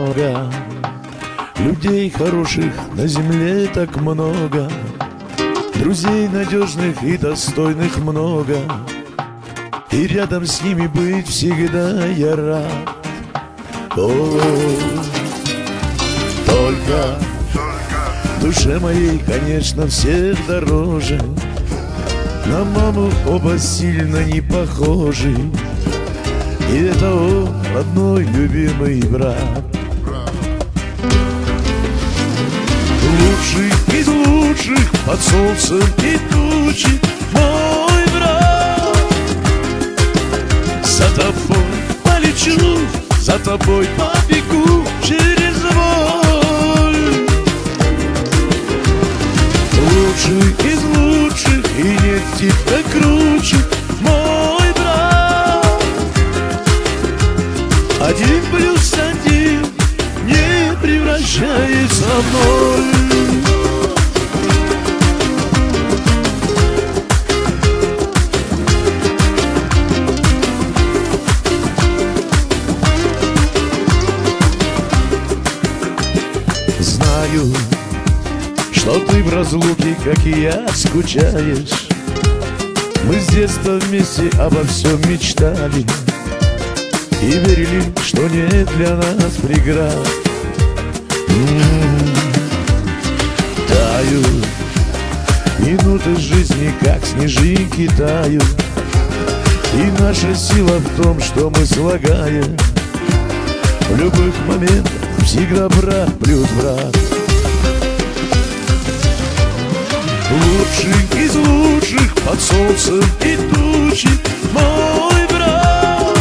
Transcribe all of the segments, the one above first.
много, людей хороших на земле так много, друзей надежных и достойных много, и рядом с ними быть всегда я рад. О, только душе моей, конечно, всех дороже. На маму оба сильно не похожи, и это он, родной, любимый брат. Лучший из лучших под солнцем и тучи, мой брат. За тобой полечу, за тобой побегу через боль. Лучший из лучших, и нет тебя круче, мой брат. 1+1 не превращается в ноль. Знаю, что ты в разлуке, как и я, скучаешь. Мы с детства вместе обо всем мечтали и верили, что нет для нас преград. Тают минуты жизни, как снежинки тают, и наша сила в том, что мы слагаем в любых моментах всегда брат плюс брат. Лучший из лучших под солнцем и тучи, мой брат.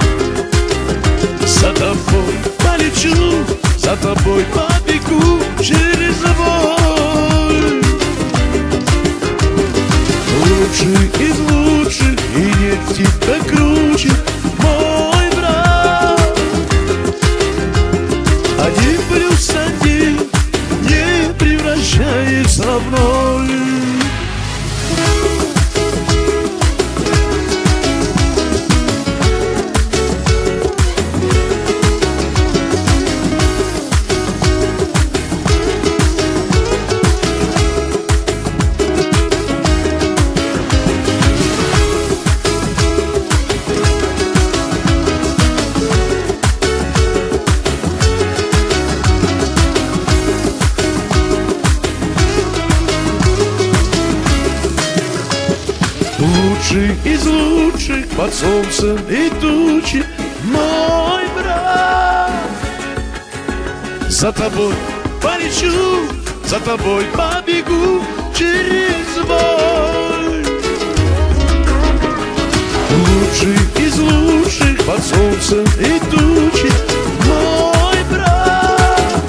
За тобой полечу, за тобой побегу через боль. Лучший из лучших, и нет тебя круче, мой брат. 1+1 не превращается в ноль. Лучший из лучших под солнцем и тучи, мой брат. За тобой полечу, за тобой побегу через боль. Лучший из лучших под солнцем и тучи, мой брат.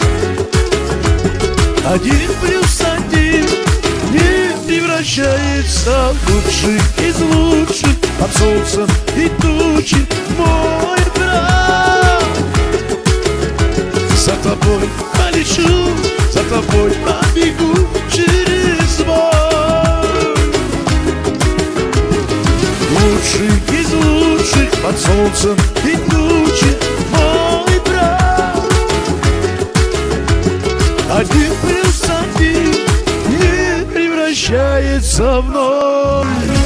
1+1 не превращается в лучших из лучших под солнцем и тучи, мой брат. За тобой полечу, за тобой побегу через боль. Лучший из лучших под солнцем и тучи, мой брат. 1+1 не превращается в ноль.